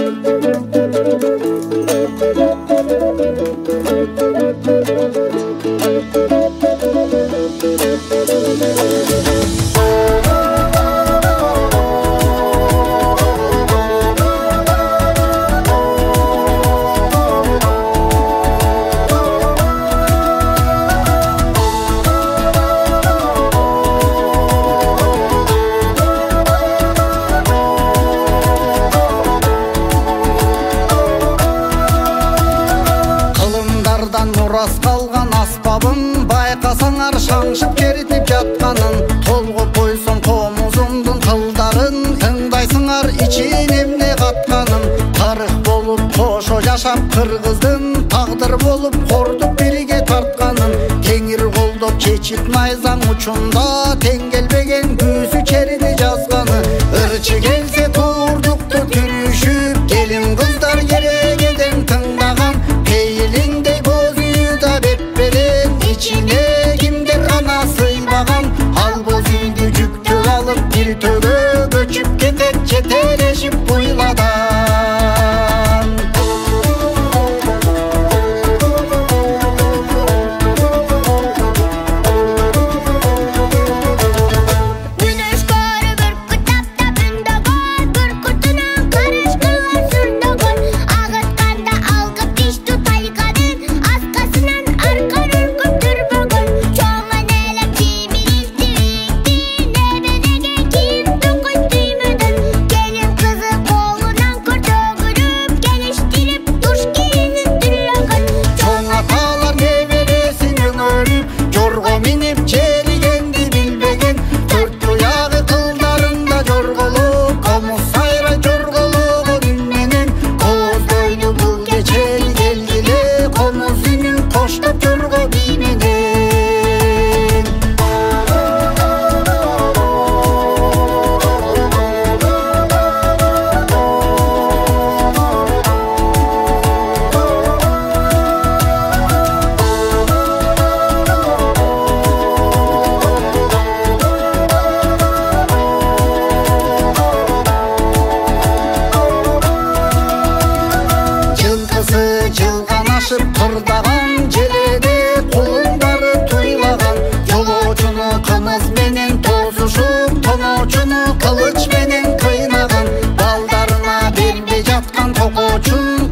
Мурас қалған аспабын байқасаңар шаңшып керітіп жатқанын, толғып қойсын қомызымдың қылдарын, тыңдайсыңар ичин емне қатқанын. Тарих болып қошо жашап қырғыздың, тағдыр болып қордып бірге тартқанын. Теңір қолдап чечит найзаң учунда, тең келбеген күзі чериди жазғаны. Ырчы келсе турдукту түрүшүп, келин кыздар керегеден тыңдаган, пейилиндей İçine kimdir ana sıymagan, al boz үйдү жүктү алып бир төгө көчүп кетет жетелешип буйладан. Кырдаган желеде кулундары туйлаган, жолоочуну кымыз менен тосушуп, тоноочуну кылыч менен кыйнаган, балдарына бербей жаткан токочун